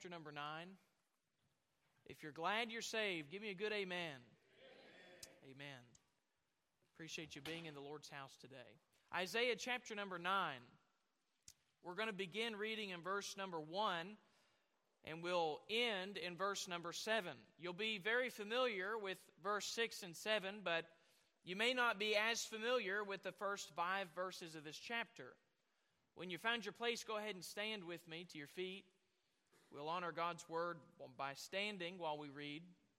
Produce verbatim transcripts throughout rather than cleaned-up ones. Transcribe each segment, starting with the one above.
chapter number nine. If you're glad you're saved, give me a good amen. Amen. Amen. Appreciate you being in the Lord's house today. Isaiah chapter number nine. We're going to begin reading in verse number one, and we'll end in verse number seven. You'll be very familiar with verse six and seven, but you may not be as familiar with the first five verses of this chapter. When you found your place, go ahead and stand with me to your feet. We'll honor God's word by standing while we read.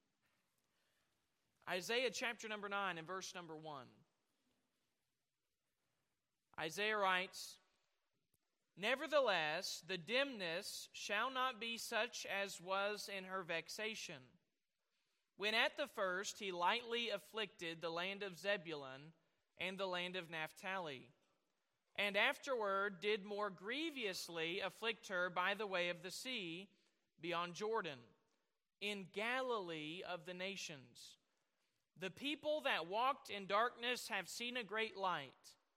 Isaiah chapter number nine and verse number one. Isaiah writes, "Nevertheless, the dimness shall not be such as was in her vexation, when at the first he lightly afflicted the land of Zebulun and the land of Naphtali, and afterward did more grievously afflict her by the way of the sea beyond Jordan, in Galilee of the nations. The people that walked in darkness have seen a great light.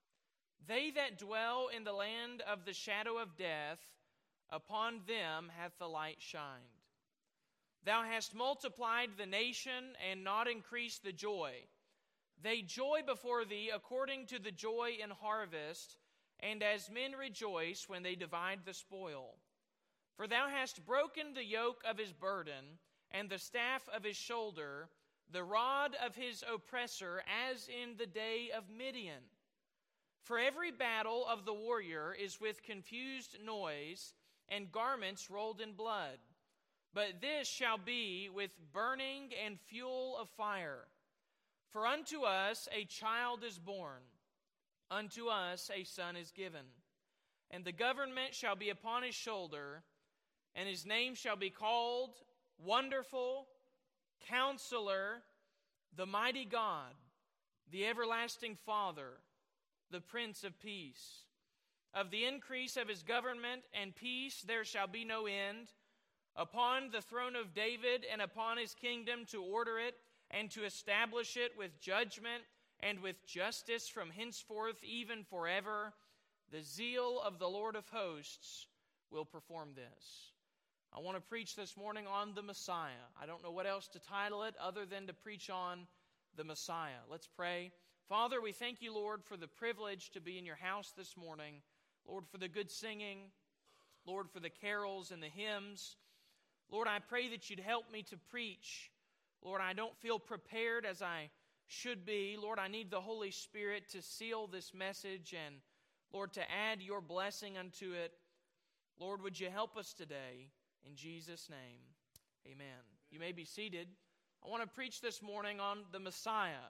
They that dwell in the land of the shadow of death, upon them hath the light shined. Thou hast multiplied the nation and not increased the joy. They joy before thee according to the joy in harvest, and as men rejoice when they divide the spoil. For thou hast broken the yoke of his burden, and the staff of his shoulder, the rod of his oppressor, as in the day of Midian. For every battle of the warrior is with confused noise, and garments rolled in blood. But this shall be with burning and fuel of fire. For unto us a child is born, unto us a son is given, and the government shall be upon his shoulder, and his name shall be called Wonderful, Counselor, the Mighty God, the Everlasting Father, the Prince of Peace. Of the increase of his government and peace there shall be no end, upon the throne of David and upon his kingdom, to order it and to establish it with judgment and with justice from henceforth even forever. The zeal of the Lord of hosts will perform this." I want to preach this morning on the Messiah. I don't know what else to title it other than to preach on the Messiah. Let's pray. Father, we thank you, Lord, for the privilege to be in your house this morning. Lord, for the good singing. Lord, for the carols and the hymns. Lord, I pray that you'd help me to preach. Lord, I don't feel prepared as I should be. Lord, I need the Holy Spirit to seal this message and, Lord, to add your blessing unto it. Lord, would you help us today? In Jesus' name, amen. You may be seated. I want to preach this morning on the Messiah.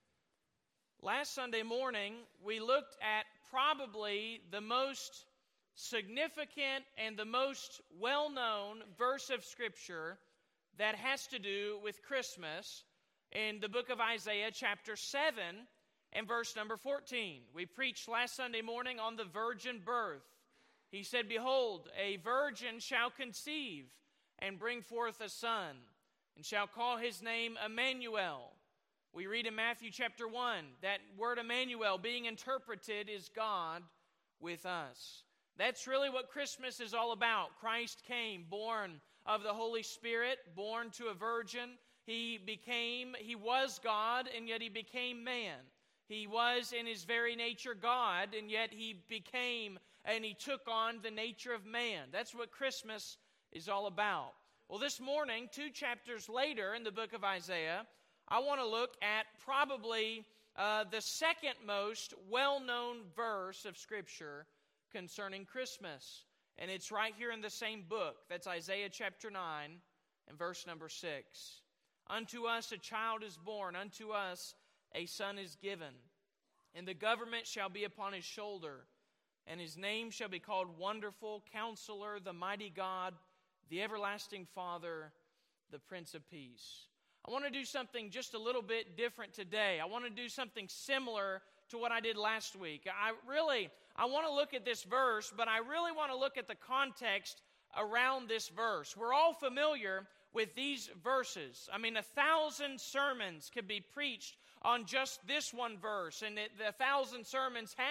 Last Sunday morning, we looked at probably the most significant and the most well-known verse of Scripture that has to do with Christmas in the book of Isaiah chapter seven and verse number fourteen. We preached last Sunday morning on the virgin birth. He said, "Behold, a virgin shall conceive and bring forth a son, and shall call his name Emmanuel." We read in Matthew chapter one, that word Emmanuel being interpreted is God with us. That's really what Christmas is all about. Christ came, born of the Holy Spirit, born to a virgin. He became, he was God, and yet he became man. He was in his very nature God, and yet he became, and he took on the nature of man. That's what Christmas is all about. Well, this morning, two chapters later in the book of Isaiah, I want to look at probably uh, the second most well-known verse of Scripture concerning Christmas. And it's right here in the same book. That's Isaiah chapter nine and verse number six. "Unto us a child is born, unto us a son is given, and the government shall be upon his shoulder, and his name shall be called Wonderful, Counselor, the Mighty God, the Everlasting Father, the Prince of Peace." I want to do something just a little bit different today. I want to do something similar to what I did last week. I really, I want to look at this verse, but I really want to look at the context around this verse. We're all familiar with these verses. I mean, a thousand sermons could be preached on just this one verse, and it, the thousand sermons have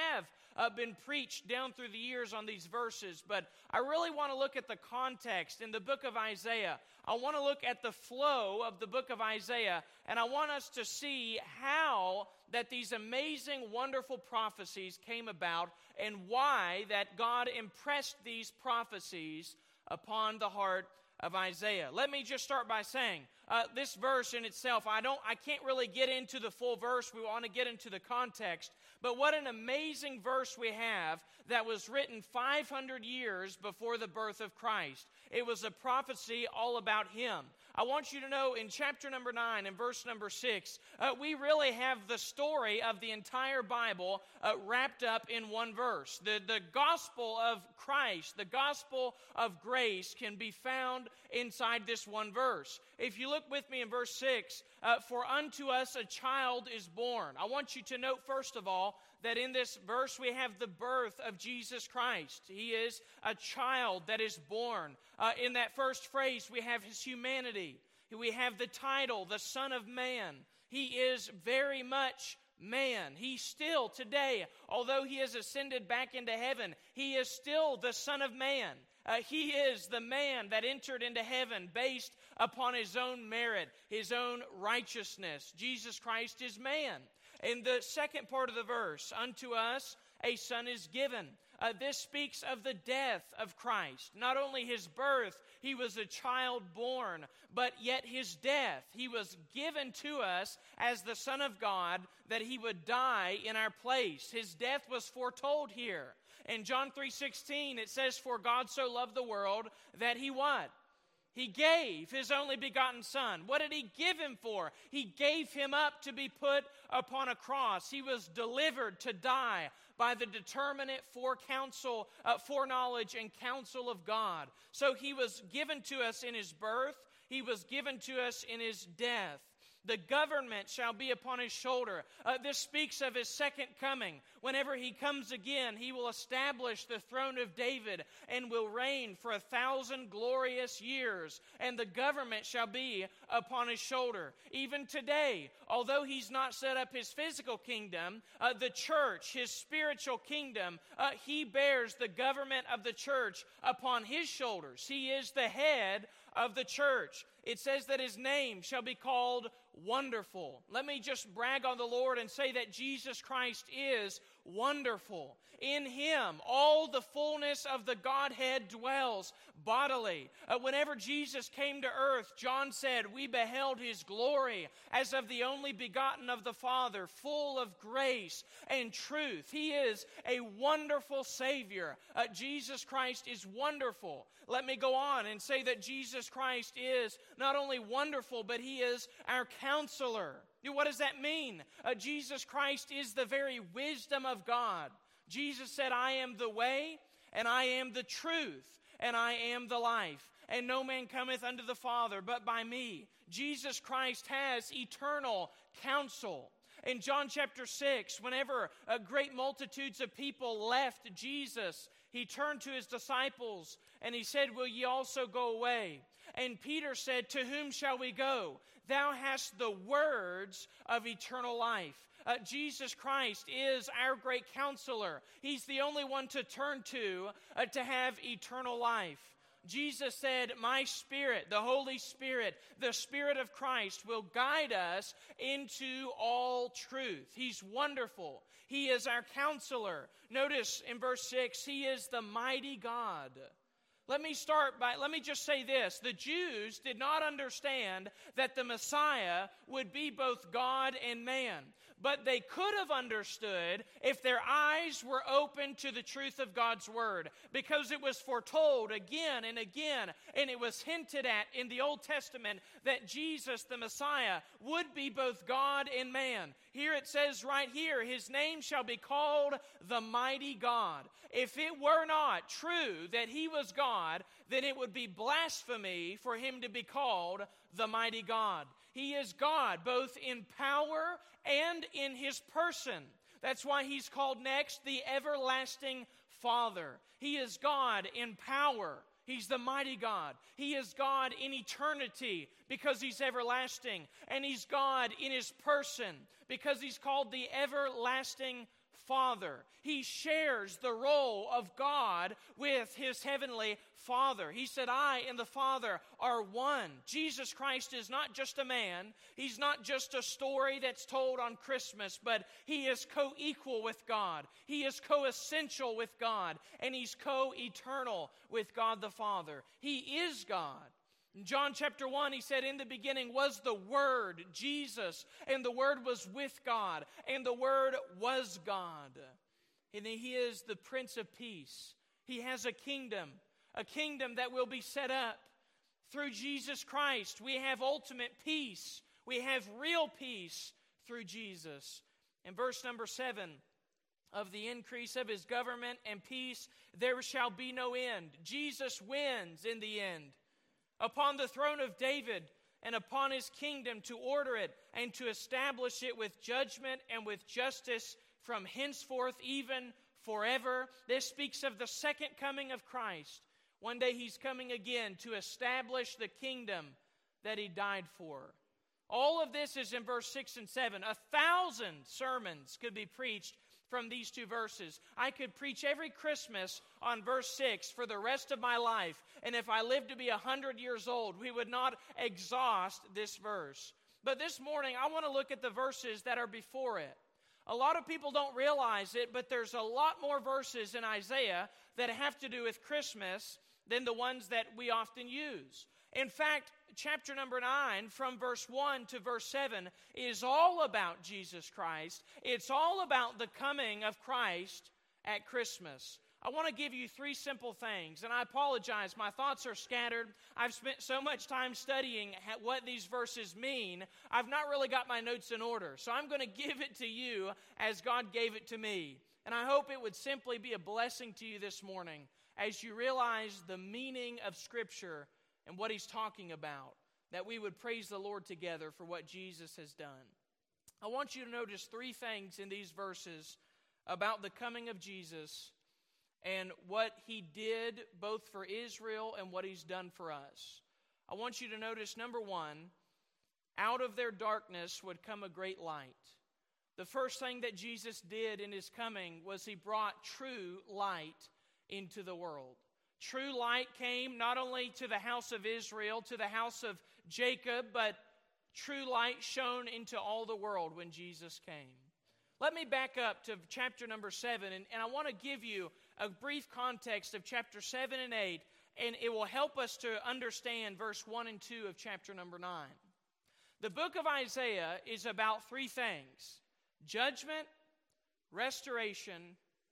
uh, been preached down through the years on these verses, but I really want to look at the context in the book of Isaiah. I want to look at the flow of the book of Isaiah, and I want us to see how that these amazing, wonderful prophecies came about and why that God impressed these prophecies upon the heart of Isaiah. Let me just start by saying, uh, this verse in itself, I don't, I can't really get into the full verse. We want to get into the context. But what an amazing verse we have that was written five hundred years before the birth of Christ. It was a prophecy all about Him. I want you to know in chapter number nine and verse number six, uh, we really have the story of the entire Bible uh, wrapped up in one verse. The, the gospel of Christ, the gospel of grace can be found inside this one verse. If you look with me in verse six, uh, for unto us a child is born. I want you to note first of all that in this verse we have the birth of Jesus Christ. He is a child that is born. Uh, in that first phrase we have His humanity. We have the title, the Son of Man. He is very much man. He still today, although He has ascended back into heaven, He is still the Son of Man. Uh, he is the man that entered into heaven based upon His own merit, His own righteousness. Jesus Christ is man. In the second part of the verse, unto us a son is given. Uh, this speaks of the death of Christ. Not only His birth, He was a child born, but yet His death. He was given to us as the Son of God that He would die in our place. His death was foretold here. In John three sixteen, it says, for God so loved the world that He what? He gave His only begotten Son. What did He give Him for? He gave Him up to be put upon a cross. He was delivered to die by the determinate forecounsel, uh, foreknowledge and counsel of God. So He was given to us in His birth. He was given to us in His death. The government shall be upon His shoulder. Uh, this speaks of His second coming. Whenever He comes again, He will establish the throne of David and will reign for a thousand glorious years. And the government shall be upon His shoulder. Even today, although He's not set up His physical kingdom, uh, the church, His spiritual kingdom, uh, He bears the government of the church upon His shoulders. He is the head of the church. It says that His name shall be called Wonderful. Let me just brag on the Lord and say that Jesus Christ is wonderful. In Him, all the fullness of the Godhead dwells bodily. Uh, whenever Jesus came to earth, John said, we beheld His glory as of the only begotten of the Father, full of grace and truth. He is a wonderful Savior. Uh, Jesus Christ is wonderful. Let me go on and say that Jesus Christ is not only wonderful, but He is our counselor. What does that mean? Uh, Jesus Christ is the very wisdom of God. Jesus said, I am the way, and I am the truth, and I am the life. And no man cometh unto the Father but by me. Jesus Christ has eternal counsel. In John chapter six, whenever uh, great multitudes of people left Jesus, He turned to His disciples and He said, will ye also go away? And Peter said, to whom shall we go? Thou hast the words of eternal life. Uh, Jesus Christ is our great counselor. He's the only one to turn to uh, to have eternal life. Jesus said, my Spirit, the Holy Spirit, the Spirit of Christ will guide us into all truth. He's wonderful. He is our counselor. Notice in verse six, He is the mighty God. Let me start by, let me just say this. The Jews did not understand that the Messiah would be both God and man. But they could have understood if their eyes were open to the truth of God's Word, because it was foretold again and again, and it was hinted at in the Old Testament that Jesus, the Messiah, would be both God and man. Here it says right here, His name shall be called the Mighty God. If it were not true that He was God, then it would be blasphemy for Him to be called the Mighty God. He is God, both in power and in His person. That's why He's called next the Everlasting Father. He is God in power. He's the mighty God. He is God in eternity because He's everlasting. And He's God in His person because He's called the Everlasting Father. He shares the role of God with his heavenly Father. He said, I and the Father are one. Jesus Christ is not just a man. He's not just a story that's told on Christmas, but he is co-equal with God. He is co-essential with God, and he's co-eternal with God the Father. He is God. In John chapter one, he said, in the beginning was the Word, Jesus, and the Word was with God, and the Word was God. And he is the Prince of Peace. He has a kingdom, a kingdom that will be set up. Through Jesus Christ, we have ultimate peace. We have real peace through Jesus. In verse number seven, of the increase of his government and peace, there shall be no end. Jesus wins in the end. Upon the throne of David and upon his kingdom, to order it and to establish it with judgment and with justice from henceforth even forever. This speaks of the second coming of Christ. One day he's coming again to establish the kingdom that he died for. All of this is in verse six and seven. A thousand sermons could be preached from these two verses. I could preach every Christmas on verse six for the rest of my life. And if I lived to be one hundred years old, we would not exhaust this verse. But this morning, I want to look at the verses that are before it. A lot of people don't realize it, but there's a lot more verses in Isaiah that have to do with Christmas than the ones that we often use. In fact, chapter number nine, from verse one to verse seven, is all about Jesus Christ. It's all about the coming of Christ at Christmas. I want to give you three simple things, and I apologize. My thoughts are scattered. I've spent so much time studying what these verses mean, I've not really got my notes in order. So I'm going to give it to you as God gave it to me. And I hope it would simply be a blessing to you this morning as you realize the meaning of Scripture and what he's talking about, that we would praise the Lord together for what Jesus has done. I want you to notice three things in these verses about the coming of Jesus and what he did both for Israel and what he's done for us. I want you to notice, number one, out of their darkness would come a great light. The first thing that Jesus did in his coming was he brought true light into the world. True light came not only to the house of Israel, to the house of Jacob, but true light shone into all the world when Jesus came. Let me back up to chapter number seven, and, and I want to give you a brief context of chapter seven and eight, and it will help us to understand verse one and two of chapter number nine. The book of Isaiah is about three things: judgment, restoration,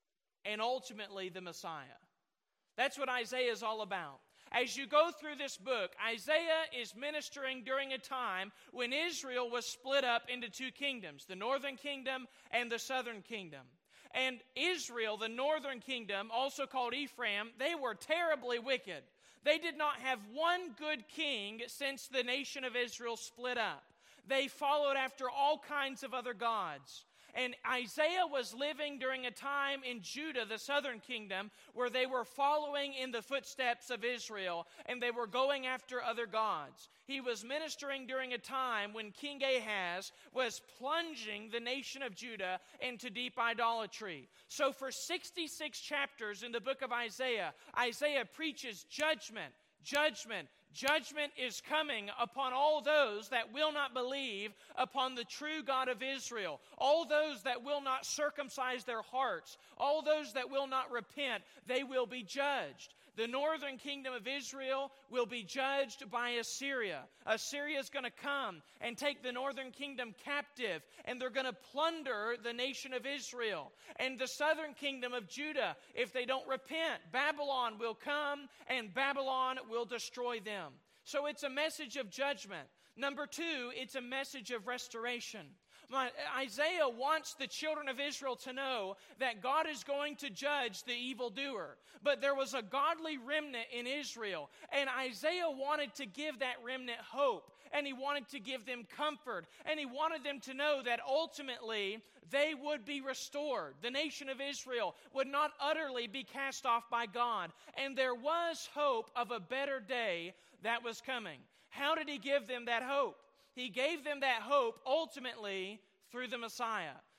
and ultimately the Messiah. That's what Isaiah is all about. As you go through this book, Isaiah is ministering during a time when Israel was split up into two kingdoms, the northern kingdom and the southern kingdom. And Israel, the northern kingdom, also called Ephraim, they were terribly wicked. They did not have one good king since the nation of Israel split up. They followed after all kinds of other gods. And Isaiah was living during a time in Judah, the southern kingdom, where they were following in the footsteps of Israel, and they were going after other gods. He was ministering during a time when King Ahaz was plunging the nation of Judah into deep idolatry. So for sixty-six chapters in the book of Isaiah, Isaiah preaches judgment, judgment, Judgment is coming upon all those that will not believe upon the true God of Israel, all those that will not circumcise their hearts, all those that will not repent. They will be judged. The northern kingdom of Israel will be judged by Assyria. Assyria is going to come and take the northern kingdom captive, and they're going to plunder the nation of Israel. And the southern kingdom of Judah, if they don't repent, Babylon will come and Babylon will destroy them. So it's a message of judgment. Number two, it's a message of restoration. My, Isaiah wants the children of Israel to know that God is going to judge the evildoer. But there was a godly remnant in Israel, and Isaiah wanted to give that remnant hope, and he wanted to give them comfort, and he wanted them to know that ultimately they would be restored. The nation of Israel would not utterly be cast off by God, and there was hope of a better day that was coming. How did he give them that hope? He gave them that hope ultimately through the Messiah.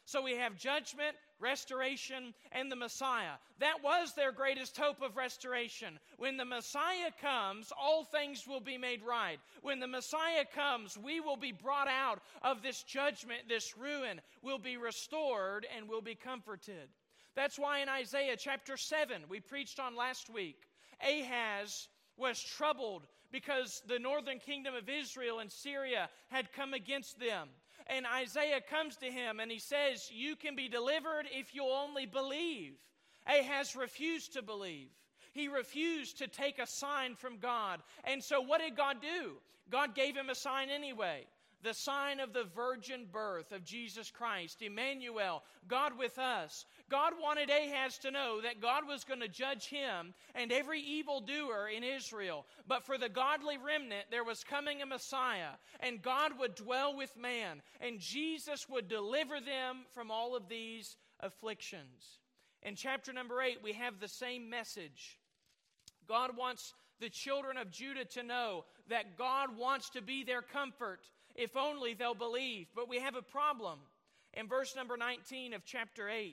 So we have judgment, restoration, and the Messiah. That was their greatest hope of restoration. When the Messiah comes, all things will be made right. When the Messiah comes, we will be brought out of this judgment, this ruin, will be restored, and will be comforted. That's why in Isaiah chapter seven, we preached on last week, Ahaz was troubled because the northern kingdom of Israel and Syria had come against them. And Isaiah comes to him and he says, you can be delivered if you'll only believe. Ahaz refused to believe. He refused to take a sign from God. And so what did God do? God gave him a sign anyway. The sign of the virgin birth of Jesus Christ, Emmanuel, God with us. God wanted Ahaz to know that God was going to judge him and every evildoer in Israel. But for the godly remnant, there was coming a Messiah, and God would dwell with man, and Jesus would deliver them from all of these afflictions. In chapter number eight, we have the same message. God wants the children of Judah to know that God wants to be their comfort, if only they'll believe. But we have a problem. In verse number nineteen of chapter eight,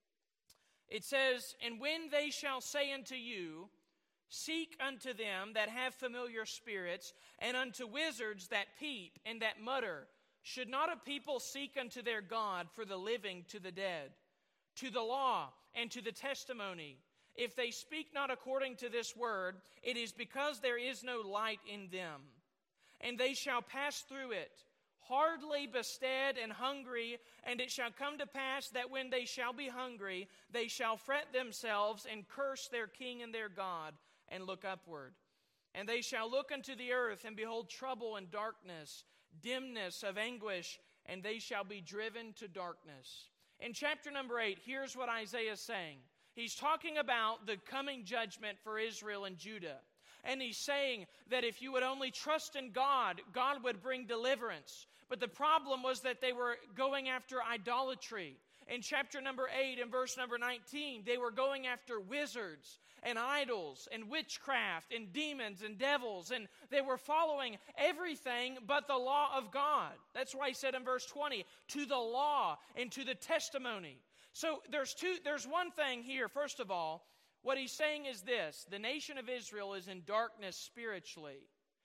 it says, and when they shall say unto you, seek unto them that have familiar spirits, and unto wizards that peep and that mutter, should not a people seek unto their God for the living to the dead, to the law and to the testimony? If they speak not according to this word, it is because there is no light in them. And they shall pass through it, hardly bestead and hungry, and it shall come to pass that when they shall be hungry, they shall fret themselves and curse their king and their God, and look upward. And they shall look unto the earth, and behold trouble and darkness, dimness of anguish, and they shall be driven to darkness. In chapter number eight, here's what Isaiah is saying. He's talking about the coming judgment for Israel and Judah. And he's saying that if you would only trust in God, God would bring deliverance. But the problem was that they were going after idolatry. In chapter number eight and verse number nineteen, they were going after wizards and idols and witchcraft and demons and devils. And they were following everything but the law of God. That's why he said in verse twenty, to the law and to the testimony. So there's two. There's one thing here, first of all. What he's saying is this: the nation of Israel is in darkness spiritually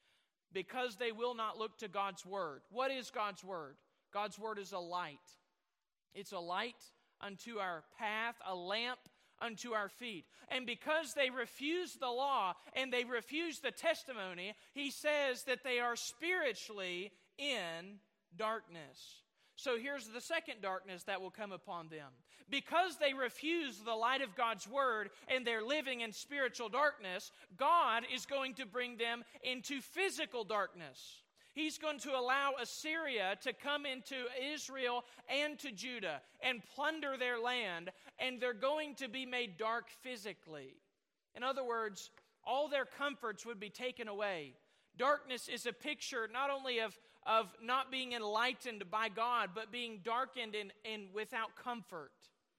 because they will not look to God's word. What is God's word? God's word is a light. It's a light unto our path, a lamp unto our feet. And because they refuse the law and they refuse the testimony, he says that they are spiritually in darkness. So here's the second darkness that will come upon them. Because they refuse the light of God's word and they're living in spiritual darkness, God is going to bring them into physical darkness. He's going to allow Assyria to come into Israel and to Judah and plunder their land, and they're going to be made dark physically. In other words, all their comforts would be taken away. Darkness is a picture not only of, of not being enlightened by God, but being darkened and, and without comfort.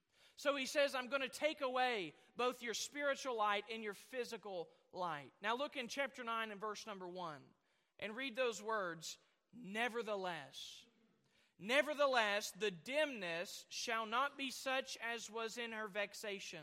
So he says, I'm going to take away both your spiritual light and your physical light. Now look in chapter nine and verse number one and read those words, nevertheless. Nevertheless, the dimness shall not be such as was in her vexation,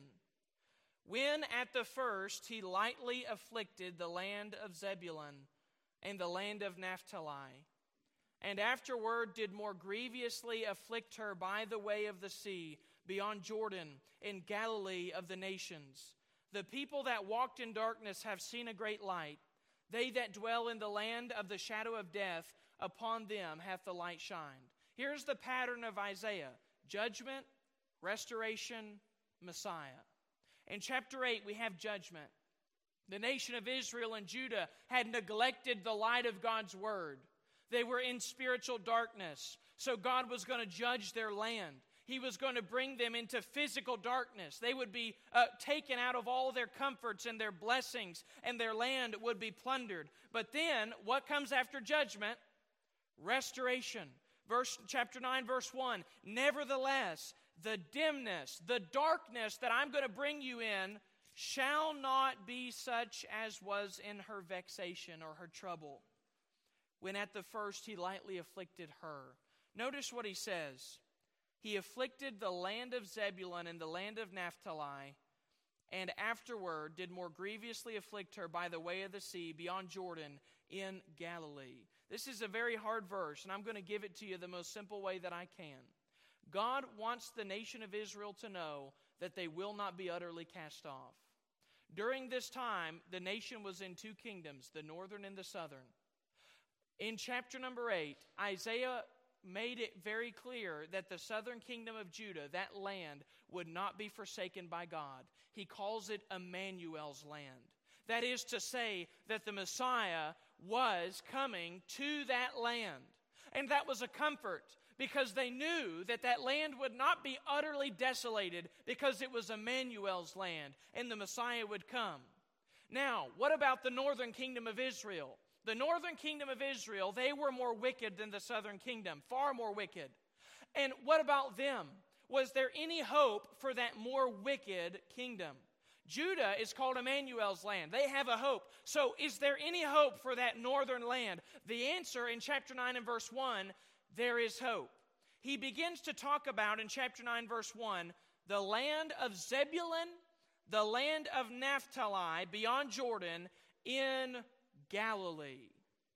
when at the first he lightly afflicted the land of Zebulun and the land of Naphtali, and afterward did more grievously afflict her by the way of the sea, beyond Jordan, in Galilee of the nations. The people that walked in darkness have seen a great light. They that dwell in the land of the shadow of death, upon them hath the light shined. Here's the pattern of Isaiah: judgment, restoration, Messiah. In chapter eight, we have judgment. The nation of Israel and Judah had neglected the light of God's word. They were in spiritual darkness, so God was going to judge their land. He was going to bring them into physical darkness. They would be uh, taken out of all their comforts and their blessings, and their land would be plundered. But then, what comes after judgment? Restoration. Verse chapter nine, verse one. Nevertheless, the dimness, the darkness that I'm going to bring you in shall not be such as was in her vexation or her trouble, when at the first he lightly afflicted her. Notice what he says. he afflicted the land of Zebulun and the land of Naphtali, and afterward did more grievously afflict her by the way of the sea beyond Jordan in Galilee. This is a very hard verse, and I'm going to give it to you the most simple way that I can. God wants the nation of Israel to know that they will not be utterly cast off. During this time, the nation was in two kingdoms, the northern and the southern. In chapter number eight, Isaiah made it very clear that the southern kingdom of Judah, that land, would not be forsaken by God. He calls it Emmanuel's land. That is to say that the Messiah was coming to that land. And that was a comfort, because they knew that that land would not be utterly desolated, because it was Emmanuel's land and the Messiah would come. Now, what about the northern kingdom of Israel? The northern kingdom of Israel, they were more wicked than the southern kingdom, far more wicked. And what about them? Was there any hope for that more wicked kingdom? Judah is called Emmanuel's land. They have a hope. So is there any hope for that northern land? The answer in chapter nine and verse one, there is hope. He begins to talk about in chapter nine verse one, the land of Zebulun, the land of Naphtali beyond Jordan in Galilee.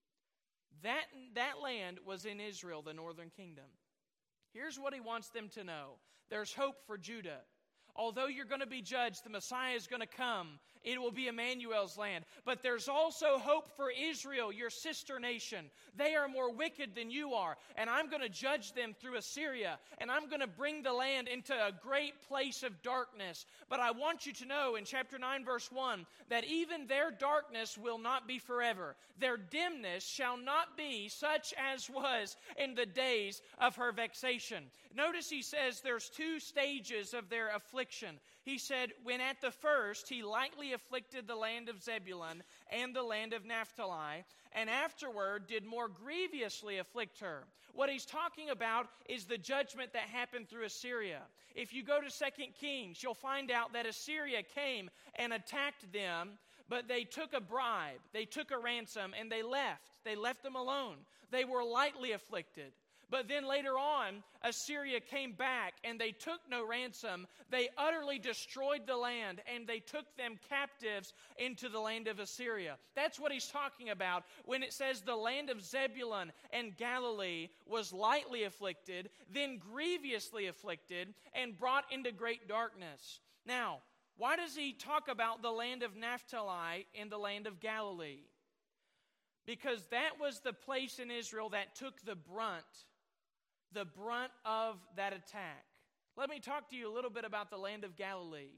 That, that land was in Israel, the northern kingdom. Here's what he wants them to know. There's hope for Judah. Although you're going to be judged, the Messiah is going to come. It will be Emmanuel's land. But there's also hope for Israel, your sister nation. They are more wicked than you are. And I'm going to judge them through Assyria. And I'm going to bring the land into a great place of darkness. But I want you to know in chapter nine verse one that even their darkness will not be forever. Their dimness shall not be such as was in the days of her vexation. Notice he says there's two stages of their affliction. He said, when at the first he lightly afflicted the land of Zebulun and the land of Naphtali, and afterward did more grievously afflict her. What he's talking about is the judgment that happened through Assyria. If you go to Second Kings, you'll find out that Assyria came and attacked them, but they took a bribe, they took a ransom, and they left. They left them alone. They were lightly afflicted. But then later on, Assyria came back and they took no ransom. They utterly destroyed the land and they took them captives into the land of Assyria. That's what he's talking about when it says the land of Zebulun and Galilee was lightly afflicted, then grievously afflicted, and brought into great darkness. Now, why does he talk about the land of Naphtali and the land of Galilee? Because that was the place in Israel that took the brunt the brunt of that attack. Let me talk to you a little bit about the land of Galilee.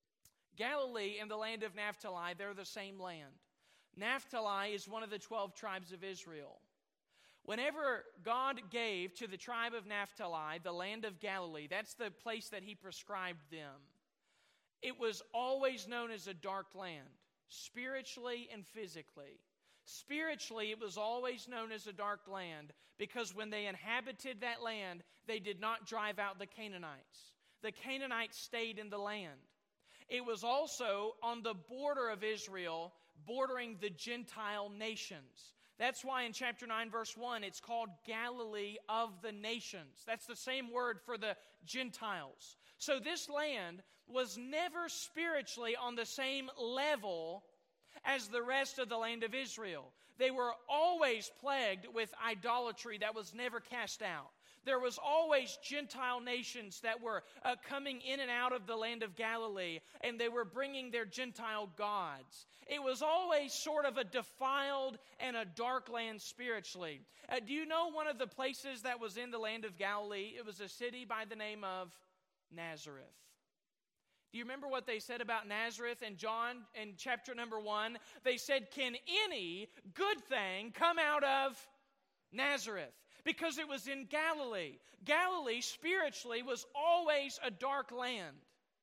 Galilee and the land of Naphtali, they're the same land. Naphtali is one of the twelve tribes of Israel. Whenever God gave to the tribe of Naphtali the land of Galilee, that's the place that he prescribed them, it was always known as a dark land, spiritually and physically. Spiritually, it was always known as a dark land because when they inhabited that land, they did not drive out the Canaanites. The Canaanites stayed in the land. It was also on the border of Israel, bordering the Gentile nations. That's why in chapter nine, verse one, it's called Galilee of the nations. That's the same word for the Gentiles. So this land was never spiritually on the same level as the rest of the land of Israel. They were always plagued with idolatry that was never cast out. There was always Gentile nations that were uh, coming in and out of the land of Galilee, and they were bringing their Gentile gods. It was always sort of a defiled and a dark land spiritually. Uh, do you know one of the places that was in the land of Galilee? It was a city by the name of Nazareth. Do you remember what they said about Nazareth in John in chapter number one? They said, can any good thing come out of Nazareth? Because it was in Galilee. Galilee spiritually was always a dark land.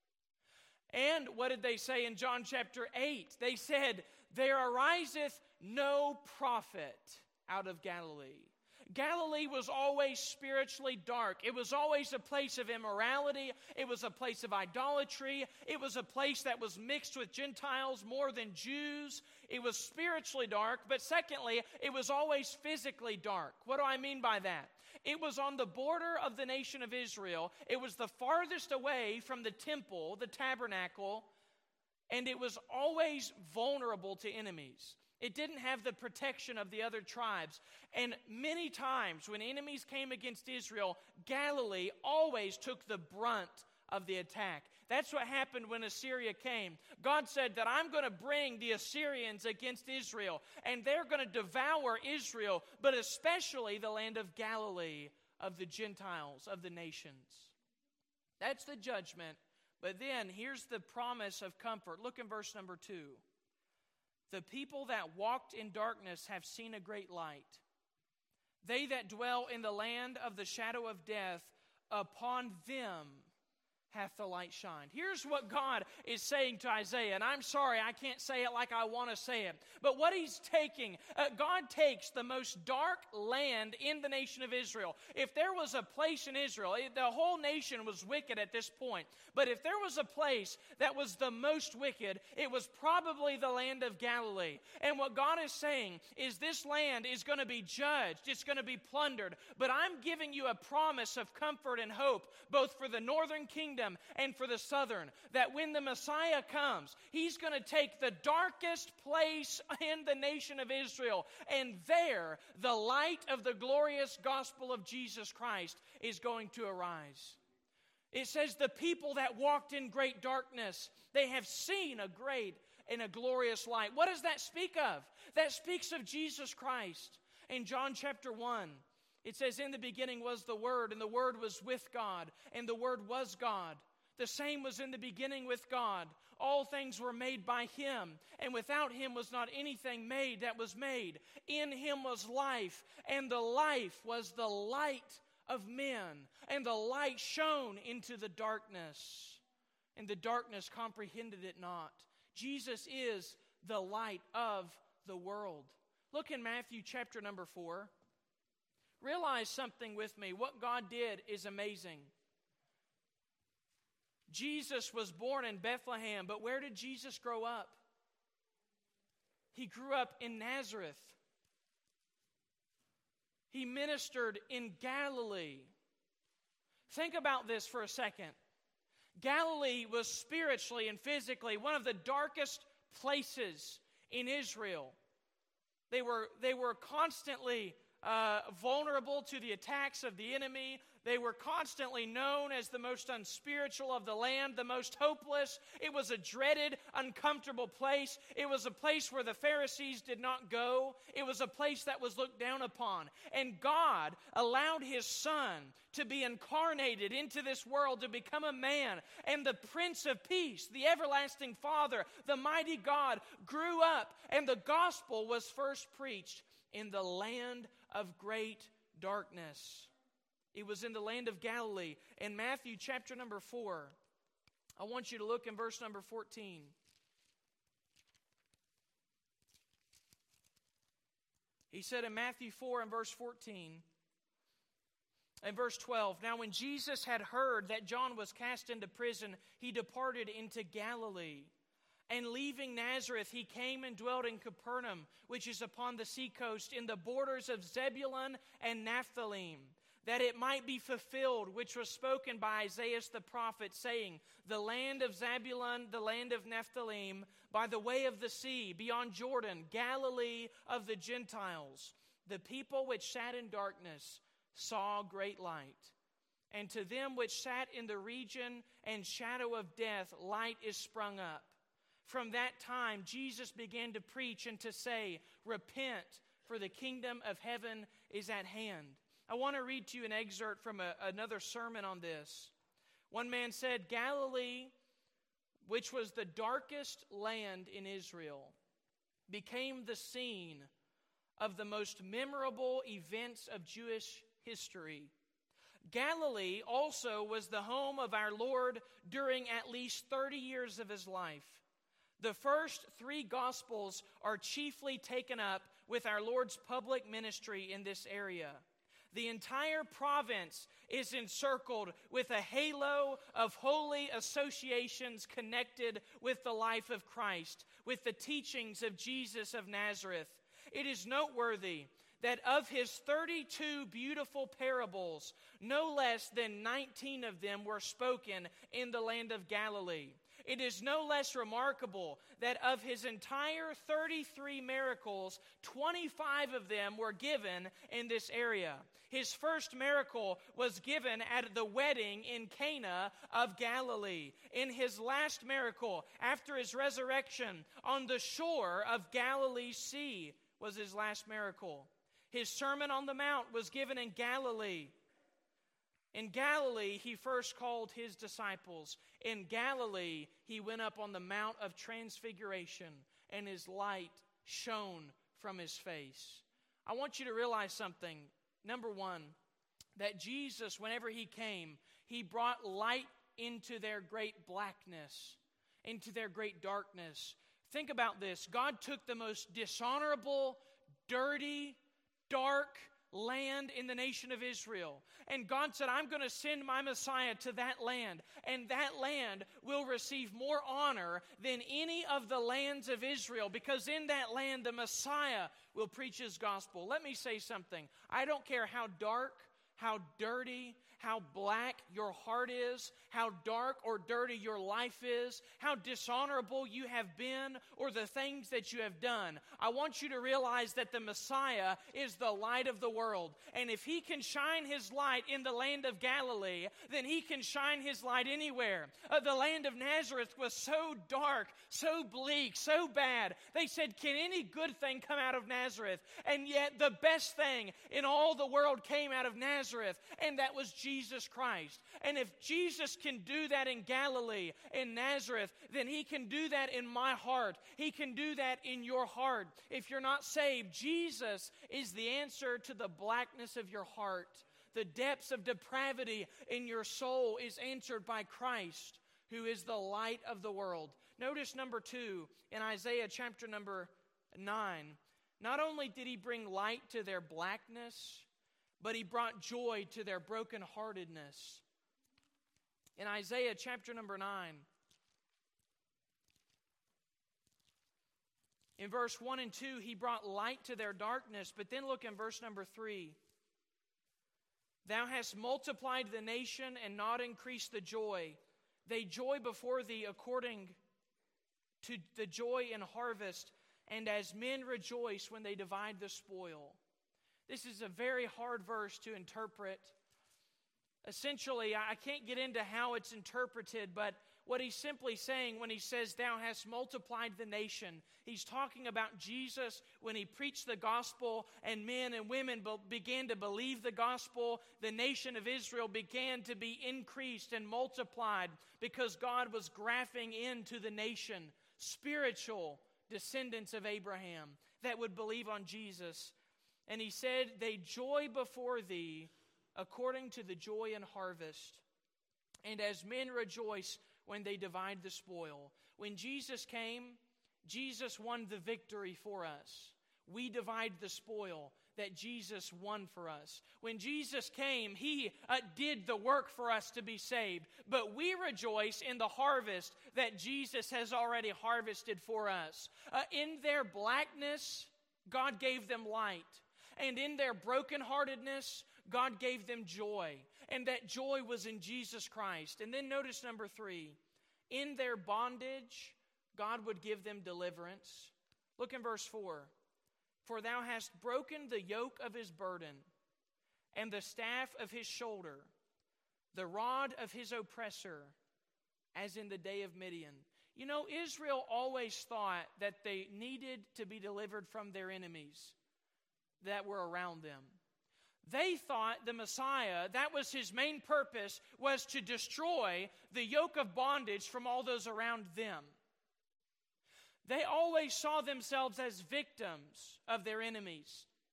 And what did they say in John chapter eight? They said, there ariseth no prophet out of Galilee. Galilee was always spiritually dark. It was always a place of immorality. It was a place of idolatry. It was a place that was mixed with Gentiles more than Jews. It was spiritually dark. But secondly, it was always physically dark. What do I mean by that? It was on the border of the nation of Israel. It was the farthest away from the temple, the tabernacle, and it was always vulnerable to enemies. It didn't have the protection of the other tribes. And many times when enemies came against Israel, Galilee always took the brunt of the attack. That's what happened when Assyria came. God said that I'm going to bring the Assyrians against Israel, and they're going to devour Israel, but especially the land of Galilee, of the Gentiles, of the nations. That's the judgment. But then here's the promise of comfort. Look in verse number two. The people that walked in darkness have seen a great light. They that dwell in the land of the shadow of death, upon them hath the light shined. Here's what God is saying to Isaiah, and I'm sorry I can't say it like I want to say it, but what he's taking, uh, God takes the most dark land in the nation of Israel. If there was a place in Israel, it, the whole nation was wicked at this point, but if there was a place that was the most wicked, it was probably the land of Galilee. And what God is saying is this land is going to be judged, it's going to be plundered, but I'm giving you a promise of comfort and hope, both for the northern kingdom and for the southern, that when the Messiah comes, he's going to take the darkest place in the nation of Israel, and there the light of the glorious gospel of Jesus Christ is going to arise. It says the people that walked in great darkness, they have seen a great and a glorious light. What does that speak of? That speaks of Jesus Christ. In John chapter one, it says, in the beginning was the Word, and the Word was with God, and the Word was God. The same was in the beginning with God. All things were made by Him, and without Him was not anything made that was made. In Him was life, and the life was the light of men, and the light shone into the darkness, and the darkness comprehended it not. Jesus is the light of the world. Look in Matthew chapter number four. Realize something with me. What God did is amazing. Jesus was born in Bethlehem, but where did Jesus grow up? He grew up in Nazareth. He ministered in Galilee. Think about this for a second. Galilee was spiritually and physically one of the darkest places in Israel. They were, they were constantly Uh, vulnerable to the attacks of the enemy. They were constantly known as the most unspiritual of the land, the most hopeless. It was a dreaded, uncomfortable place. It was a place where the Pharisees did not go. It was a place that was looked down upon. And God allowed His Son to be incarnated into this world, to become a man. And the Prince of Peace, the everlasting Father, the mighty God, grew up, and the gospel was first preached in the land of great darkness. It was in the land of Galilee. In Matthew chapter number four, I want you to look in verse number fourteen. He said in Matthew four and verse fourteen, and verse twelve, now when Jesus had heard that John was cast into prison, he departed into Galilee. And leaving Nazareth, he came and dwelt in Capernaum, which is upon the seacoast, in the borders of Zebulun and Naphtali, that it might be fulfilled, which was spoken by Isaiah the prophet, saying, the land of Zebulun, the land of Naphtali, by the way of the sea, beyond Jordan, Galilee of the Gentiles. The people which sat in darkness saw great light. And to them which sat in the region and shadow of death, light is sprung up. From that time, Jesus began to preach and to say, repent, for the kingdom of heaven is at hand. I want to read to you an excerpt from a, another sermon on this. One man said, Galilee, which was the darkest land in Israel, became the scene of the most memorable events of Jewish history. Galilee also was the home of our Lord during at least thirty years of His life. The first three Gospels are chiefly taken up with our Lord's public ministry in this area. The entire province is encircled with a halo of holy associations connected with the life of Christ, with the teachings of Jesus of Nazareth. It is noteworthy that of his thirty-two beautiful parables, no less than nineteen of them were spoken in the land of Galilee. It is no less remarkable that of his entire thirty-three miracles, twenty-five of them were given in this area. His first miracle was given at the wedding in Cana of Galilee. In his last miracle, after his resurrection, on the shore of Galilee's sea was his last miracle. His Sermon on the Mount was given in Galilee. In Galilee, he first called his disciples. In Galilee, he went up on the Mount of Transfiguration, and his light shone from his face. I want you to realize something. Number one, that Jesus, whenever he came, he brought light into their great blackness, into their great darkness. Think about this. God took the most dishonorable, dirty, dark land in the nation of Israel. And God said, I'm going to send my Messiah to that land. And that land will receive more honor than any of the lands of Israel, because in that land the Messiah will preach his gospel. Let me say something. I don't care how dark, how dirty, how black your heart is, how dark or dirty your life is, how dishonorable you have been, or the things that you have done. I want you to realize that the Messiah is the light of the world. And if he can shine his light in the land of Galilee, then he can shine his light anywhere. Uh, the land of Nazareth was so dark, so bleak, so bad. They said, can any good thing come out of Nazareth? And yet the best thing in all the world came out of Nazareth, and that was Jesus. Jesus Christ. And if Jesus can do that in Galilee, in Nazareth, then he can do that in my heart. He can do that in your heart. If you're not saved, Jesus is the answer to the blackness of your heart. The depths of depravity in your soul is answered by Christ, who is the light of the world. Notice number two, in Isaiah chapter number nine, not only did he bring light to their blackness, but he brought joy to their brokenheartedness. In Isaiah chapter number nine, in verse one and two, he brought light to their darkness. But then look in verse number three. Thou hast multiplied the nation and not increased the joy. They joy before thee according to the joy in harvest, and as men rejoice when they divide the spoil. This is a very hard verse to interpret. Essentially, I can't get into how it's interpreted, but what he's simply saying when he says, thou hast multiplied the nation, he's talking about Jesus when he preached the gospel and men and women began to believe the gospel. The nation of Israel began to be increased and multiplied because God was grafting into the nation spiritual descendants of Abraham that would believe on Jesus. And he said, they joy before thee according to the joy in harvest, and as men rejoice when they divide the spoil. When Jesus came, Jesus won the victory for us. We divide the spoil that Jesus won for us. When Jesus came, he uh, did the work for us to be saved. But we rejoice in the harvest that Jesus has already harvested for us. Uh, in their blackness, God gave them light. And in their brokenheartedness, God gave them joy. And that joy was in Jesus Christ. And then notice number three. In their bondage, God would give them deliverance. Look in verse four. For thou hast broken the yoke of his burden, and the staff of his shoulder, the rod of his oppressor, as in the day of Midian. You know, Israel always thought that they needed to be delivered from their enemies that were around them. They thought the Messiah, that was his main purpose, was to destroy the yoke of bondage from all those around them. They always saw themselves as victims of their enemies.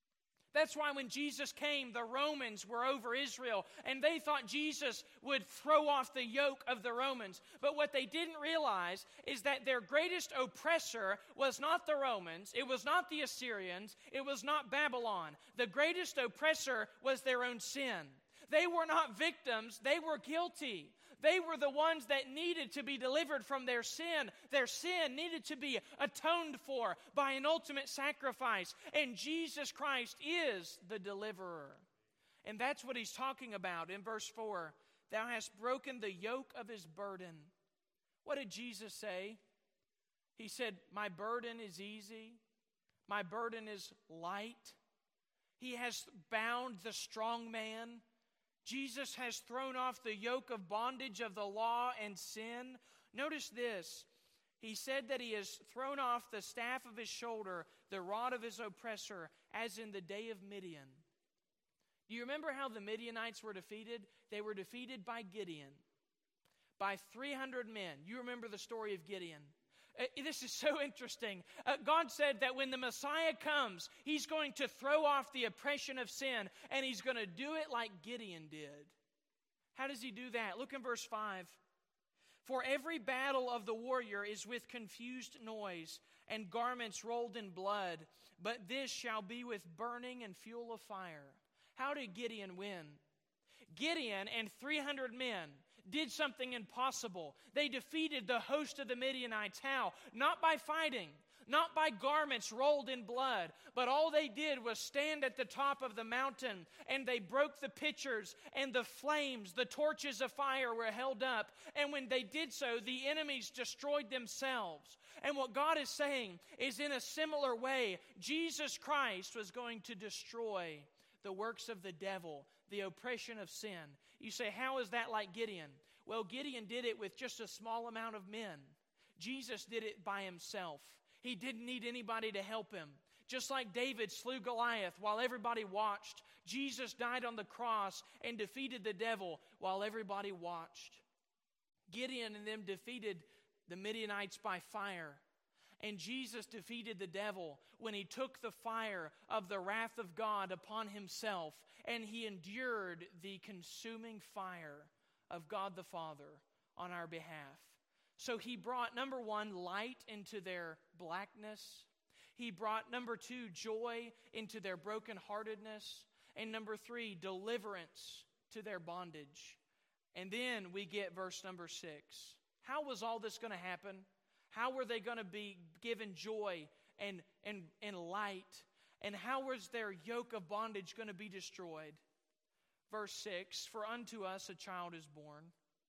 That's why when Jesus came, the Romans were over Israel, and they thought Jesus would throw off the yoke of the Romans. But what they didn't realize is that their greatest oppressor was not the Romans, it was not the Assyrians, it was not Babylon. The greatest oppressor was their own sin. They were not victims, they were guilty. They were the ones that needed to be delivered from their sin. Their sin needed to be atoned for by an ultimate sacrifice. And Jesus Christ is the deliverer. And that's what he's talking about in verse four. Thou hast broken the yoke of his burden. What did Jesus say? He said, my burden is easy. My burden is light. He has bound the strong man. Jesus has thrown off the yoke of bondage of the law and sin. Notice this. He said that he has thrown off the staff of his shoulder, the rod of his oppressor, as in the day of Midian. Do you remember how the Midianites were defeated? They were defeated by Gideon, by three hundred men. You remember the story of Gideon. Uh, this is so interesting. Uh, God said that when the Messiah comes, he's going to throw off the oppression of sin, and he's going to do it like Gideon did. How does he do that? Look in verse five. For every battle of the warrior is with confused noise and garments rolled in blood, but this shall be with burning and fuel of fire. How did Gideon win? Gideon and three hundred men did something impossible. They defeated the host of the Midianites. How? Not by fighting, not by garments rolled in blood, but all they did was stand at the top of the mountain, and they broke the pitchers, and the flames, the torches of fire were held up. And when they did so, the enemies destroyed themselves. And what God is saying is, in a similar way, Jesus Christ was going to destroy the works of the devil, the oppression of sin. You say, how is that like Gideon? Well, Gideon did it with just a small amount of men. Jesus did it by himself. He didn't need anybody to help him. Just like David slew Goliath while everybody watched, Jesus died on the cross and defeated the devil while everybody watched. Gideon and them defeated the Midianites by fire. And Jesus defeated the devil when he took the fire of the wrath of God upon himself, and he endured the consuming fire of God the Father on our behalf. So he brought, number one, light into their blackness. He brought, number two, joy into their brokenheartedness. And number three, deliverance to their bondage. And then we get verse number six. How was all this going to happen? How were they going to be given joy and, and, and light? And how was their yoke of bondage going to be destroyed? Verse six, for unto us a child is born,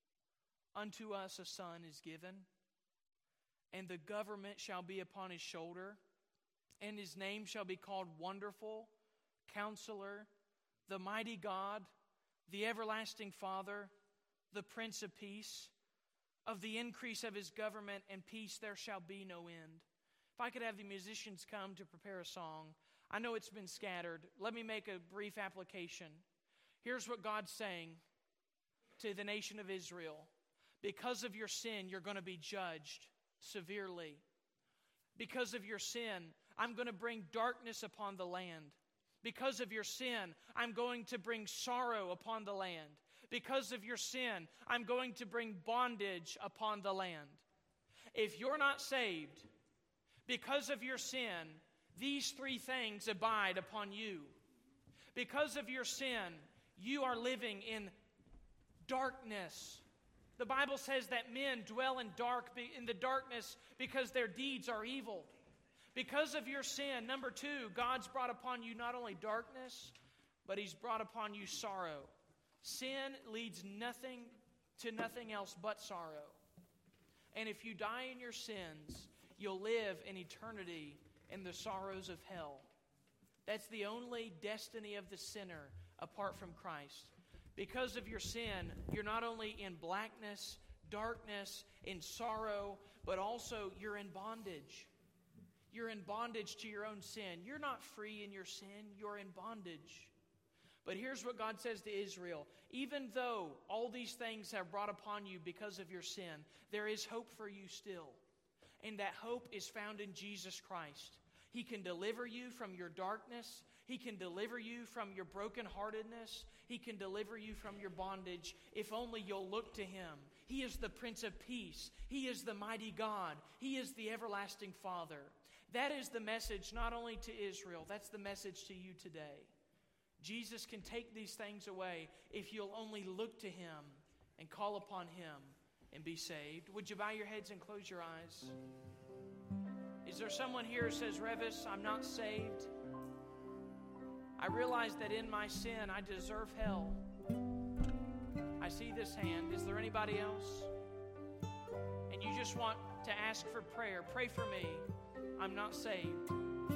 unto us a son is given, and the government shall be upon his shoulder, and his name shall be called Wonderful, Counselor, the Mighty God, the Everlasting Father, the Prince of Peace. Of the increase of his government and peace there shall be no end. If I could have the musicians come to prepare a song. I know it's been scattered. Let me make a brief application. Here's what God's saying to the nation of Israel. Because of your sin, you're going to be judged severely. Because of your sin, I'm going to bring darkness upon the land. Because of your sin, I'm going to bring sorrow upon the land. Because of your sin, I'm going to bring bondage upon the land. If you're not saved, because of your sin, these three things abide upon you. Because of your sin, you are living in darkness. The Bible says that men dwell in dark in the darkness because their deeds are evil. Because of your sin, number two, God's brought upon you not only darkness, but He's brought upon you sorrow. Sin leads nothing to nothing else but sorrow. And if you die in your sins, you'll live in eternity in the sorrows of hell. That's the only destiny of the sinner apart from Christ. Because of your sin, you're not only in blackness, darkness, in sorrow, but also you're in bondage. You're in bondage to your own sin. You're not free in your sin. You're in bondage. But here's what God says to Israel. Even though all these things have brought upon you because of your sin, there is hope for you still. And that hope is found in Jesus Christ. He can deliver you from your darkness. He can deliver you from your brokenheartedness. He can deliver you from your bondage if only you'll look to Him. He is the Prince of Peace. He is the mighty God. He is the everlasting Father. That is the message not only to Israel, that's the message to you today. Jesus can take these things away if you'll only look to Him and call upon Him and be saved. Would you bow your heads and close your eyes? Is there someone here who says, Revis, I'm not saved? I realize that in my sin I deserve hell. I see this hand. Is there anybody else? And you just want to ask for prayer. Pray for me. I'm not saved.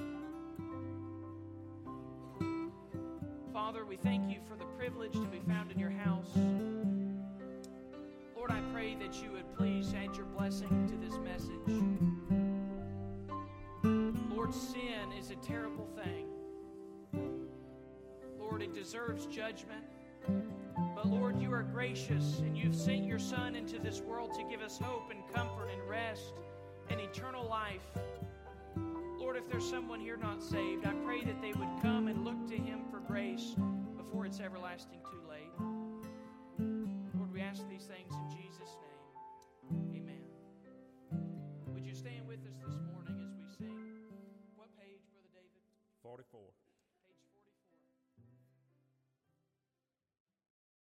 Father, we thank you for the privilege to be found in your house. Lord, I pray that you would please add your blessing to this message. Lord, sin is a terrible thing. Lord, it deserves judgment. But Lord, you are gracious, and you've sent your Son into this world to give us hope and comfort and rest and eternal life. Lord, if there's someone here not saved, I pray that they would come and look to Him for grace before it's everlasting too late. Lord, we ask these things in Jesus' name. Amen. Would you stand with us this morning as we sing? What page, Brother David? forty-four.